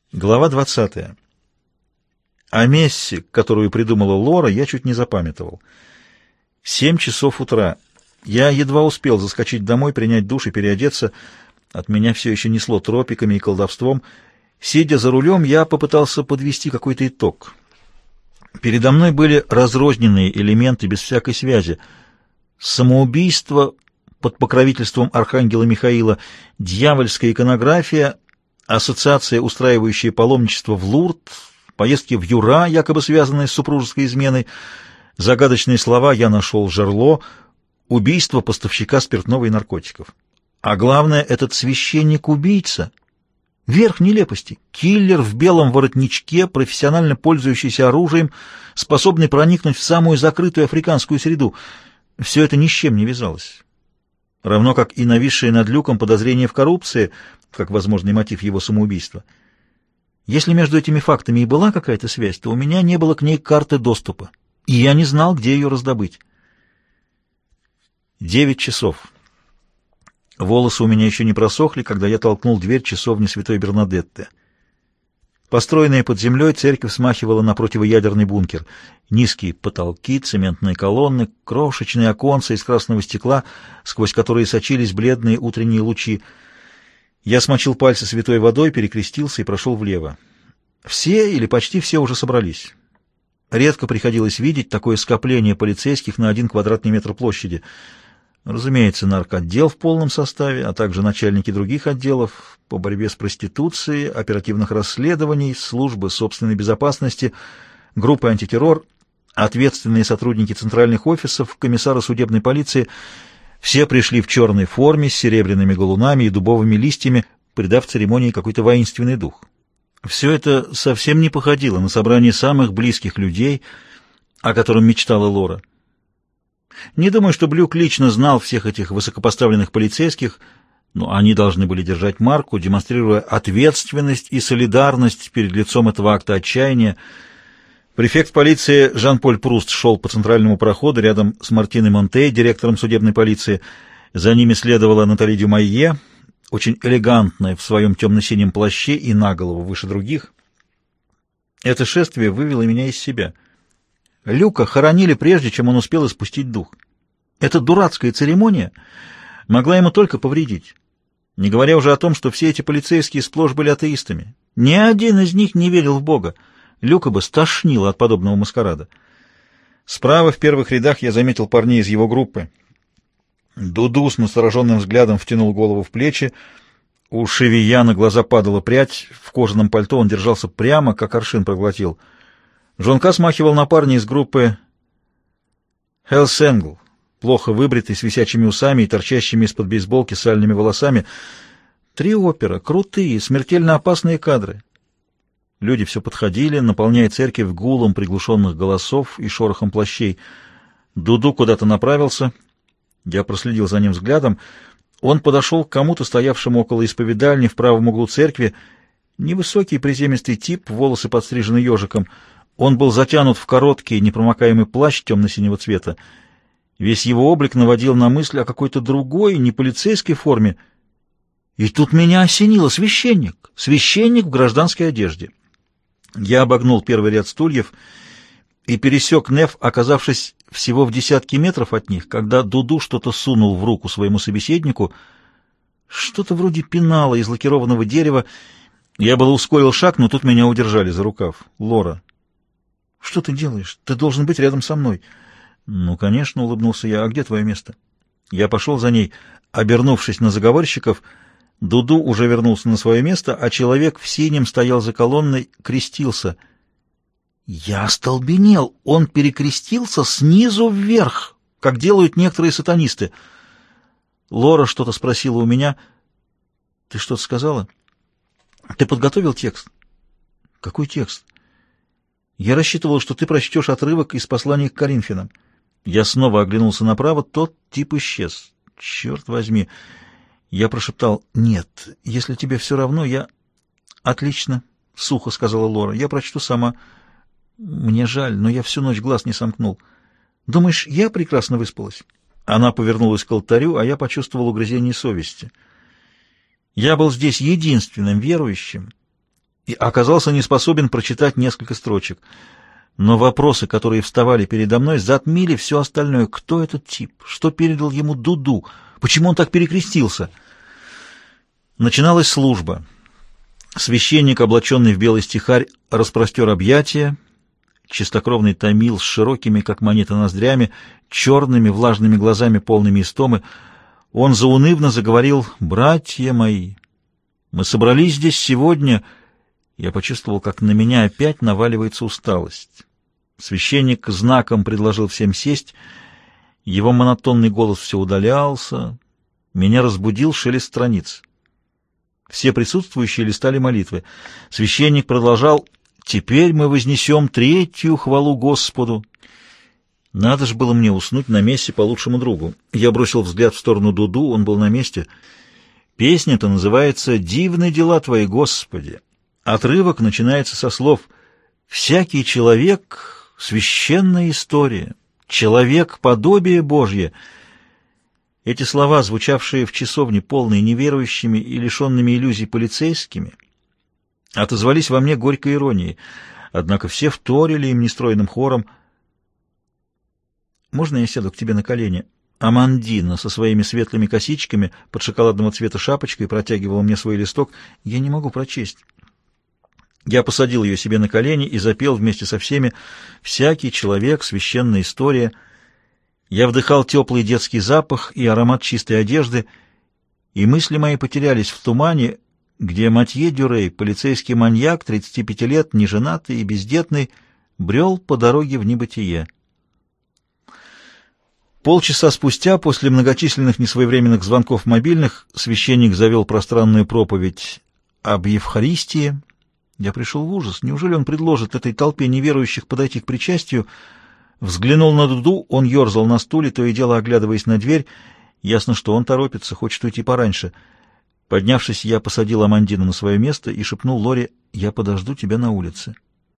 Глава 20. О мессе, которую придумала Лора, я чуть не запамятовал. 7 часов утра. Я едва успел заскочить домой, принять душ и переодеться. От меня все еще несло тропиками и колдовством. Сидя за рулем, я попытался подвести какой-то итог. Передо мной были разрозненные элементы без всякой связи. Самоубийство под покровительством архангела Михаила, дьявольская иконография, ассоциация, устраивающая паломничество в Лурд, поездки в Юра, якобы связанные с супружеской изменой, загадочные слова «я нашел жерло», убийство поставщика спиртного и наркотиков. А главное, этот священник-убийца. Верх нелепости. Киллер в белом воротничке, профессионально пользующийся оружием, способный проникнуть в самую закрытую африканскую среду. Все это ни с чем не вязалось. Равно как и нависшее над Люком подозрение в коррупции, как возможный мотив его самоубийства. Если между этими фактами и была какая-то связь, то у меня не было к ней карты доступа, и я не знал, где ее раздобыть. 9 часов. Волосы у меня еще не просохли, когда я толкнул дверь часовни святой Бернадетты. Построенная под землей, церковь смахивала на противоядерный бункер. Низкие потолки, цементные колонны, крошечные оконца из красного стекла, сквозь которые сочились бледные утренние лучи. Я смочил пальцы святой водой, перекрестился и прошел влево. Все или почти все уже собрались. Редко приходилось видеть такое скопление полицейских на 1 квадратный метр площади. Разумеется, наркотдел в полном составе, а также начальники других отделов по борьбе с проституцией, оперативных расследований, службы собственной безопасности, группы антитеррор, ответственные сотрудники центральных офисов, комиссары судебной полиции. Все пришли в черной форме с серебряными галунами и дубовыми листьями, придав церемонии какой-то воинственный дух. Все это совсем не походило на собрание самых близких людей, о котором мечтала Лора. Не думаю, что Блюк лично знал всех этих высокопоставленных полицейских, но они должны были держать марку, демонстрируя ответственность и солидарность перед лицом этого акта отчаяния. Префект полиции Жан-Поль Пруст шел по центральному проходу рядом с Мартиной Монтей, директором судебной полиции. За ними следовала Натали Дюмайе, очень элегантная в своем темно-синем плаще и на голову выше других. Это шествие вывело меня из себя. Люка хоронили прежде, чем он успел испустить дух. Эта дурацкая церемония могла ему только повредить, не говоря уже о том, что все эти полицейские сплошь были атеистами. Ни один из них не верил в Бога. Люка бы стошнило от подобного маскарада. Справа в первых рядах я заметил парней из его группы. Дуду с настороженным взглядом втянул голову в плечи. У Шевия на глаза падала прядь, в кожаном пальто он держался прямо, как аршин проглотил. Жонка смахивал на парня из группы Хелсенгл, плохо выбритый, с висячими усами и торчащими из-под бейсболки сальными волосами. 3 опера, крутые, смертельно опасные кадры. Люди все подходили, наполняя церковь гулом приглушенных голосов и шорохом плащей. Дуду куда-то направился. Я проследил за ним взглядом. Он подошел к кому-то, стоявшему около исповедальни в правом углу церкви. Невысокий приземистый тип, волосы подстрижены ежиком. Он был затянут в короткий, непромокаемый плащ темно-синего цвета. Весь его облик наводил на мысль о какой-то другой, не полицейской форме. И тут меня осенило: священник! Священник в гражданской одежде. Я обогнул первый ряд стульев и пересек Неф, оказавшись всего в десятке метров от них, когда Дуду что-то сунул в руку своему собеседнику, что-то вроде пенала из лакированного дерева. Я было ускорил шаг, но тут меня удержали за рукав. Лора. «Что ты делаешь? Ты должен быть рядом со мной». «Ну, конечно», — улыбнулся я. «А где твое место?» Я пошел за ней. Обернувшись на заговорщиков, Дуду уже вернулся на свое место, а человек в синем стоял за колонной, крестился. Я остолбенел. Он перекрестился снизу вверх, как делают некоторые сатанисты. Лора что-то спросила у меня. «Ты что-то сказала?» «Ты подготовил текст?» «Какой текст?» «Я рассчитывал, что ты прочтешь отрывок из послания к Коринфянам». Я снова оглянулся направо, тот тип исчез. «Черт возьми!» Я прошептал: «Нет, если тебе все равно, я...» «Отлично», — сухо сказала Лора, — «я прочту сама». «Мне жаль, но я всю ночь глаз не сомкнул. Думаешь, я прекрасно выспалась?» Она повернулась к алтарю, а я почувствовал угрызение совести. Я был здесь единственным верующим, и оказался не способен прочитать несколько строчек. Но вопросы, которые вставали передо мной, затмили все остальное. Кто этот тип? Что передал ему Дуду? Почему он так перекрестился? Начиналась служба. Священник, облаченный в белый стихарь, распростер объятия. Чистокровный томил с широкими, как монета, ноздрями, черными влажными глазами, полными истомы. Он заунывно заговорил: «Братья мои, мы собрались здесь сегодня...» Я почувствовал, как на меня опять наваливается усталость. Священник знаком предложил всем сесть. Его монотонный голос все удалялся. Меня разбудил шелест страниц. Все присутствующие листали молитвы. Священник продолжал: «Теперь мы вознесем третью хвалу Господу». Надо же было мне уснуть на месте по лучшему другу. Я бросил взгляд в сторону Дуду, он был на месте. Песня-то называется «Дивны дела Твои, Господи». Отрывок начинается со слов: «Всякий человек — священная история, человек — подобие Божье». Эти слова, звучавшие в часовне, полные неверующими и лишенными иллюзий полицейскими, отозвались во мне горькой иронией, однако все вторили им нестройным хором. «Можно я сяду к тебе на колени?» Амандина со своими светлыми косичками под шоколадного цвета шапочкой протягивала мне свой листок. Я не могу прочесть. Я посадил ее себе на колени и запел вместе со всеми: «Всякий человек — священная история». Я вдыхал теплый детский запах и аромат чистой одежды, и мысли мои потерялись в тумане, где Матье Дюрей, полицейский маньяк, 35 лет, неженатый и бездетный, брел по дороге в небытие. Полчаса спустя, после многочисленных несвоевременных звонков мобильных, священник завел пространную проповедь об Евхаристии. Я пришел в ужас. Неужели он предложит этой толпе неверующих подойти к причастию? Взглянул на Дуду, он ерзал на стуле, то и дело оглядываясь на дверь. Ясно, что он торопится, хочет уйти пораньше. Поднявшись, я посадил Амандину на свое место и шепнул Лоре: «Я подожду тебя на улице».